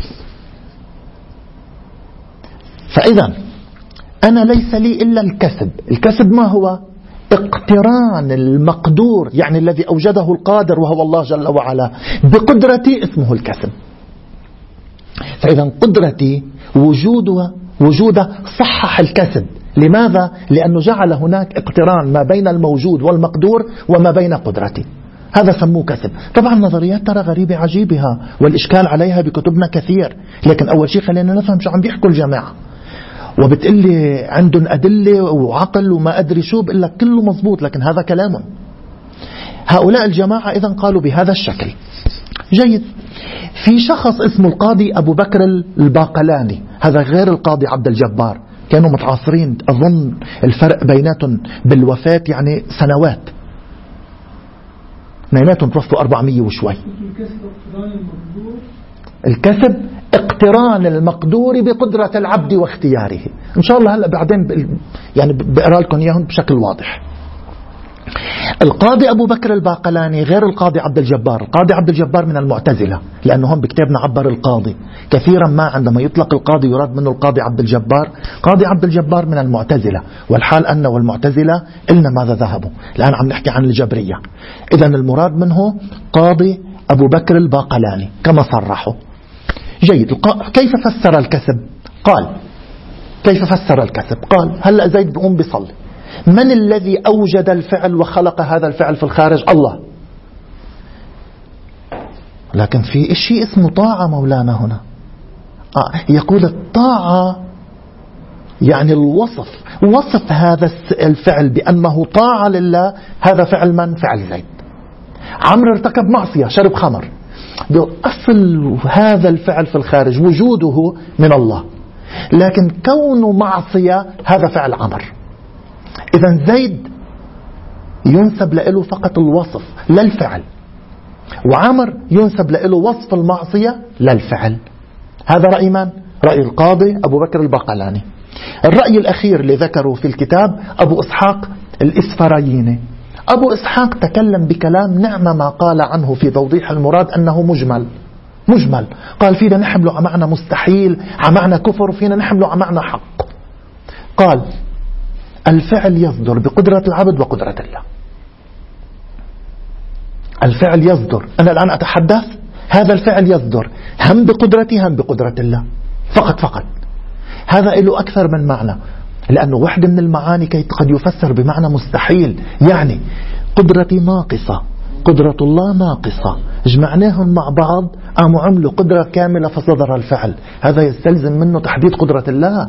فإذا أنا ليس لي إلا الكسب. الكسب ما هو؟ اقتران المقدور، يعني الذي أوجده القادر وهو الله جل وعلا بقدرتي اسمه الكسب. فإذا قدرتي وجودها وجوده صحح الكسب. لماذا؟ لأنه جعل هناك اقتران ما بين الموجود والمقدور وما بين قدرتي، هذا سموه كسب. طبعا نظريات ترى غريبة عجيبها، والإشكال عليها بكتبنا كثير، لكن أول شيء خلينا نفهم شو عم بيحكوا الجماعة. وبتقلي عندهم أدلة وعقل وما أدري شو، بقول لك كله مزبوط، لكن هذا كلام هؤلاء الجماعة. إذن قالوا بهذا الشكل. جيد. في شخص اسمه القاضي أبو بكر الباقلاني، هذا غير القاضي عبد الجبار، كانوا متعاصرين، أظن الفرق بيناتهم بالوفاة يعني سنوات، نيناتهم توفوا أربعمية وشوي. الكسب اقتران المقدور بقدرة العبد واختياره. إن شاء الله هلأ بعدين يعني بقرأ لكم إياهم بشكل واضح. القاضي أبو بكر الباقلاني غير القاضي عبد الجبار. القاضي عبد الجبار من المعتزلة، لأنهم بكتابنا عبر القاضي كثيرا ما عندما يطلق القاضي يراد منه القاضي عبد الجبار. قاضي عبد الجبار من المعتزلة، والحال أن والمعتزلة إلنا ماذا ذهبوا. الآن عم نحكي عن الجبرية. إذن المراد منه قاضي أبو بكر الباقلاني كما صرحوا. جيد. كيف فسر الكسب؟ قال كيف فسر الكسب؟ قال هلأ زيد بيقوم بيصلي، من الذي أوجد الفعل وخلق هذا الفعل في الخارج؟ الله. لكن في شيء اسمه طاعة مولانا هنا. آه يقول الطاعة يعني الوصف، وصف هذا الفعل بأنه طاعة لله. هذا فعل من؟ فعل زيد. عمرو ارتكب معصية، شرب خمر، أصل هذا الفعل في الخارج وجوده من الله، لكن كونه معصية هذا فعل عمر. إذن زيد ينسب له فقط الوصف لا الفعل، وعمر ينسب له وصف المعصية لا الفعل. هذا رأي من؟ رأي القاضي أبو بكر الباقلاني. الرأي الأخير اللي ذكره في الكتاب أبو إسحاق الإسفرايني. أبو إسحاق تكلم بكلام نعم ما قال عنه في توضيح المراد أنه مجمل. مجمل قال فينا نحمله على معنى مستحيل، على معنى كفر، فينا نحمله على معنى حق. قال الفعل يصدر بقدرة العبد وقدرة الله. الفعل يصدر، أنا الآن أتحدث هذا الفعل يصدر هم بقدرتي هم بقدرة الله فقط فقط. هذا له أكثر من معنى، لأنه واحدة من المعاني قد يفسر بمعنى مستحيل، يعني قدرتي ناقصة قدرة الله ناقصة، جمعناهم مع بعض قاموا عملوا قدرة كاملة فصدر الفعل. هذا يستلزم منه تحديد قدرة الله.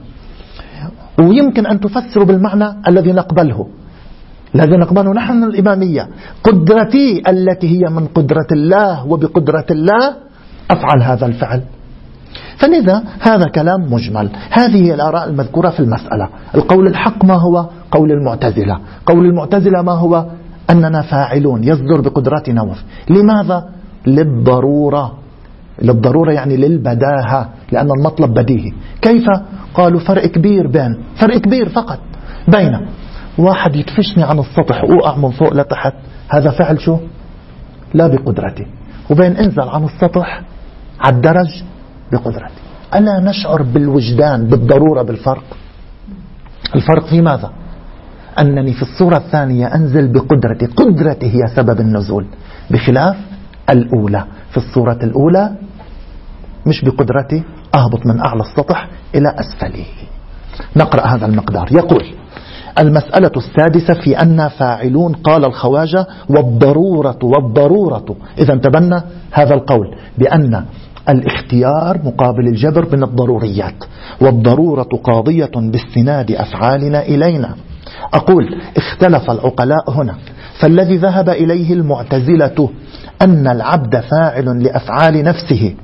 ويمكن أن تفسروا بالمعنى الذي نقبله الذي نقبله نحن الإمامية، قدرتي التي هي من قدرة الله وبقدرة الله أفعل هذا الفعل. فلذا هذا كلام مجمل. هذه هي الآراء المذكورة في المسألة. القول الحق ما هو؟ قول المعتزلة. قول المعتزلة ما هو؟ أننا فاعلون يصدر بقدرتنا. وف... لماذا؟ للضرورة. للضرورة يعني للبداهة، لأن المطلب بديهي. كيف؟ قالوا فرق كبير بين فرق كبير فقط بين واحد يدفشني عن السطح وأقع من فوق لتحت، هذا فعل شو؟ لا بقدرتي، وبين انزل عن السطح على الدرج بقدرتي. ألا نشعر بالوجدان بالضرورة بالفرق؟ الفرق في ماذا؟ أنني في الصورة الثانية أنزل بقدرتي، قدرتي هي سبب النزول، بخلاف الأولى. في الصورة الأولى مش بقدرتي أهبط من أعلى السطح إلى أسفله. نقرأ هذا المقدار. يقول: المسألة السادسة في أن فاعلون. قال الخواجة: والضرورة والضرورة. إذا تبنى هذا القول بأن الاختيار مقابل الجبر من الضروريات، والضرورة قاضية باستناد أفعالنا إلينا. أقول: اختلف العقلاء هنا، فالذي ذهب إليه المعتزلة أن العبد فاعل لأفعال نفسه،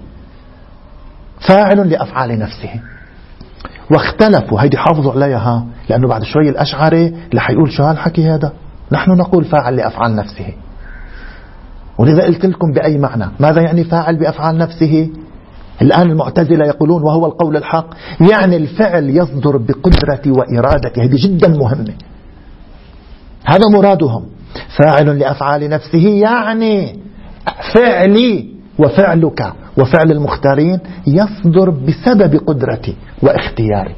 فاعل لأفعال نفسه، واختلفوا. هيدي حافظوا عليها، لأنه بعد شوي الأشعري رح يقول شو هالحكي هذا، نحن نقول فاعل لأفعال نفسه. ولذا قلت لكم بأي معنى ماذا يعني فاعل بأفعال نفسه. الآن المعتزلة يقولون وهو القول الحق، يعني الفعل يصدر بقدرتي وإرادتي. هذه جدا مهمة، هذا مرادهم. فاعل لأفعال نفسه يعني فعلي وفعلك وفعل المختارين يصدر بسبب قدرتي واختياري.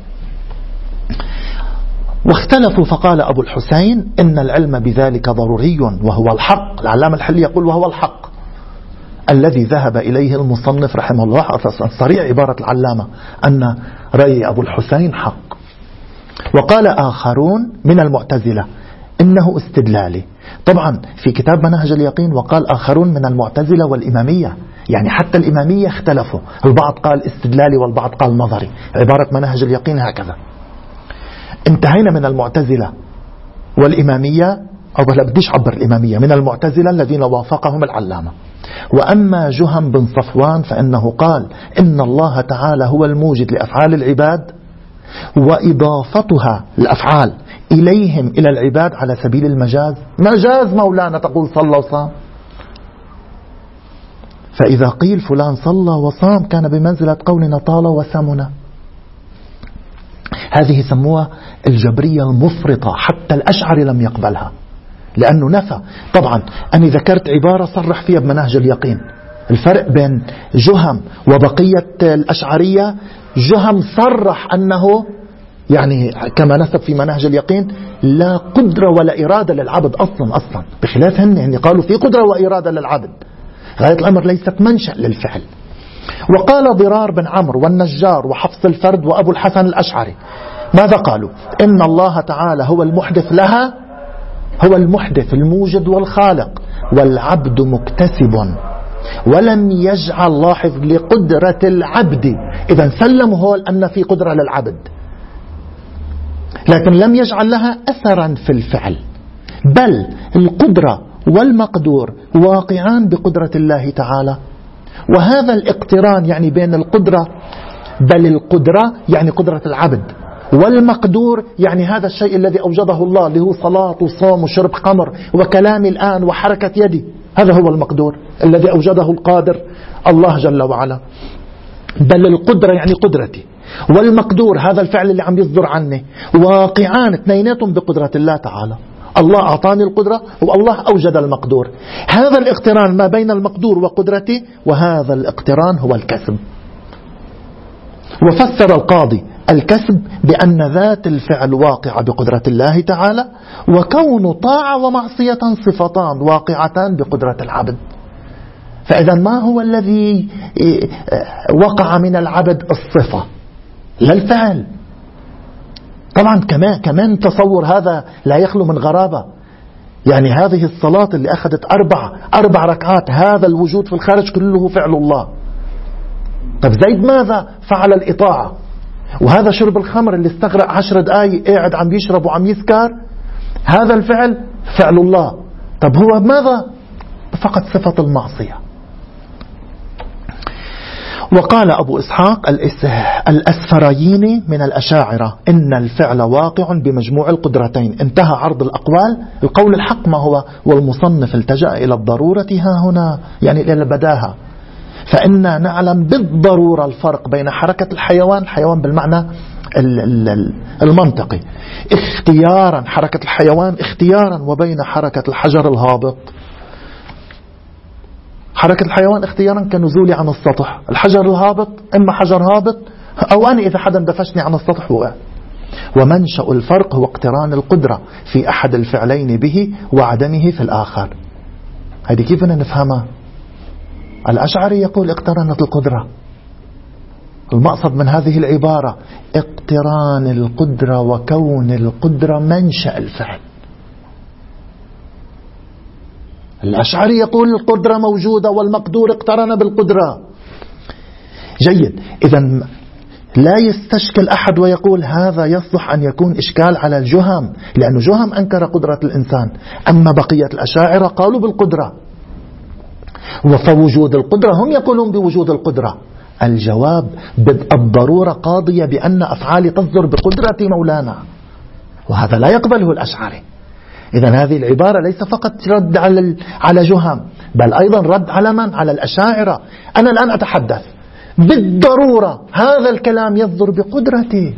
واختلفوا فقال أبو الحسين: إن العلم بذلك ضروري وهو الحق. العلامة الحلي يقول وهو الحق الذي ذهب إليه المصنف رحمه الله. صريح عبارة العلامة أن رأي أبو الحسين حق. وقال آخرون من المعتزلة إنه استدلالي. طبعا في كتاب منهج اليقين وقال آخرون من المعتزلة والإمامية، يعني حتى الإمامية اختلفوا، البعض قال استدلالي والبعض قال نظري. عبارة منهج اليقين هكذا. انتهينا من المعتزلة والإمامية، أو لا بديش عبر الإمامية، من المعتزلة الذين وافقهم العلامة. وأما جهم بن صفوان فإنه قال إن الله تعالى هو الموجد لأفعال العباد، وإضافتها الأفعال إليهم إلى العباد على سبيل المجاز. مجاز مولانا، تقول صلى وصام، فإذا قيل فلان صلى وصام كان بمنزلة قولنا طال وسمنا. هذه سموها الجبرية المفرطة، حتى الأشعري لم يقبلها لأنه نفى. طبعا أنا ذكرت عبارة صرح فيها بمنهج اليقين الفرق بين جهم وبقية الأشعرية. جهم صرح أنه يعني كما نسب في منهج اليقين لا قدرة ولا إرادة للعبد أصلا أصلا، بخلاف هن يعني قالوا في قدرة وإرادة للعبد، غاية الأمر ليست منشأ للفعل. وقال ضرار بن عمرو والنجار وحفص الفرد وأبو الحسن الأشعري ماذا قالوا؟ إن الله تعالى هو المحدث لها، هو المحدث الموجد والخالق، والعبد مكتسب، ولم يجعل لاحظ لقدرة العبد. إذا سلموا هول أن في قدرة للعبد، لكن لم يجعل لها أثرا في الفعل، بل القدرة والمقدور واقعان بقدرة الله تعالى. وهذا الاقتران يعني بين القدرة، بل القدرة يعني قدرة العبد، والمقدور يعني هذا الشيء الذي أوجده الله اللي هو صلاة وصوم وشرب خمر وكلامي الآن وحركة يدي، هذا هو المقدور الذي أوجده القادر الله جل وعلا. بل القدرة يعني قدرتي، والمقدور هذا الفعل اللي عم يصدر عني، واقعان اثنيناتهم بقدرة الله تعالى. الله أعطاني القدرة والله أوجد المقدور. هذا الاقتران ما بين المقدور وقدرته، وهذا الاقتران هو الكسب. وفسر القاضي الكسب بأن ذات الفعل واقعة بقدرة الله تعالى، وكون طاعة ومعصية صفتان واقعتان بقدرة العبد. فإذا ما هو الذي وقع من العبد؟ الصفة لا الفعل. طبعا كمان كمان تصور هذا لا يخلو من غرابة. يعني هذه الصلاة اللي أخذت أربع أربع ركعات، هذا الوجود في الخارج كله فعل الله. طب زيد ماذا فعل؟ الإطاعة. وهذا شرب الخمر اللي استغرق عشر دقائق قاعد عم يشرب وعم يسكر، هذا الفعل فعل الله. طب هو ماذا؟ فقط صفة المعصية. وقال أبو إسحاق الأسفرايني من الأشاعرة إن الفعل واقع بمجموع القدرتين. انتهى عرض الأقوال. القول الحق ما هو؟ والمصنف التجأ إلى الضرورة ها هنا، يعني إلى البداهة. فإننا نعلم بالضرورة الفرق بين حركة الحيوان، الحيوان بالمعنى المنطقي اختيارا، حركة الحيوان اختيارا، وبين حركة الحجر الهابط. حركة الحيوان اختيارا كنزولي عن السطح، الحجر الهابط إما حجر هابط أو أنا إذا حدا دفشني عن السطح وقع. ومنشأ الفرق هو اقتران القدرة في أحد الفعلين به وعدمه في الآخر. هذه كيف بدنا نفهمها؟ الأشعري يقول اقترنت القدرة. المقصد من هذه العبارة اقتران القدرة وكون القدرة منشأ الفعل. الأشعري يقول القدرة موجودة والمقدور اقترن بالقدرة. جيد. إذن لا يستشكل أحد ويقول هذا يصلح أن يكون إشكال على الجهم، لأن جهم أنكر قدرة الإنسان، أما بقية الأشاعرة قالوا بالقدرة. وفوجود القدرة هم يقولون بوجود القدرة. الجواب بالضرورة قاضية بأن أفعالي تصدر بقدرة مولانا، وهذا لا يقبله الأشعري. إذن هذه العبارة ليس فقط رد على على جهم، بل أيضا رد على من؟ على الأشاعرة. أنا الآن أتحدث بالضرورة، هذا الكلام يصدر بقدرتي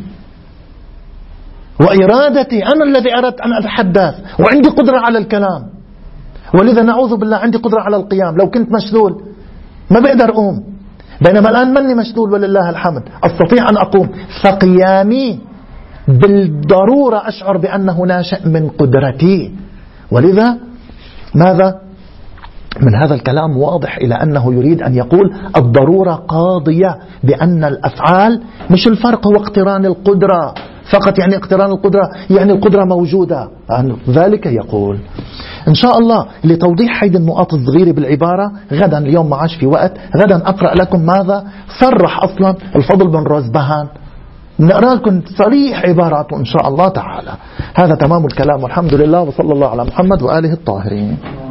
وإرادتي، أنا الذي أردت أن أتحدث وعندي قدرة على الكلام، ولذا نعوذ بالله عندي قدرة على القيام. لو كنت مشلول ما بقدر أقوم، بينما الآن مني مشلول ولله الحمد أستطيع أن أقوم. فقيامي بالضرورة أشعر بأنه ناشئ من قدرتي. ولذا ماذا؟ من هذا الكلام واضح إلى أنه يريد أن يقول الضرورة قاضية بأن الأفعال مش الفرق هو اقتران القدرة فقط. يعني اقتران القدرة يعني القدرة موجودة، عن ذلك يقول. إن شاء الله لتوضيح هذه النقاط الصغيرة بالعبارة غدا، اليوم ما عاش في وقت، غدا أقرأ لكم ماذا صرح أصلا الفضل بن روزبهان، نقرأ لكم صريح عباراته إن شاء الله تعالى. هذا تمام الكلام، والحمد لله، وصلى الله على محمد وآله الطاهرين.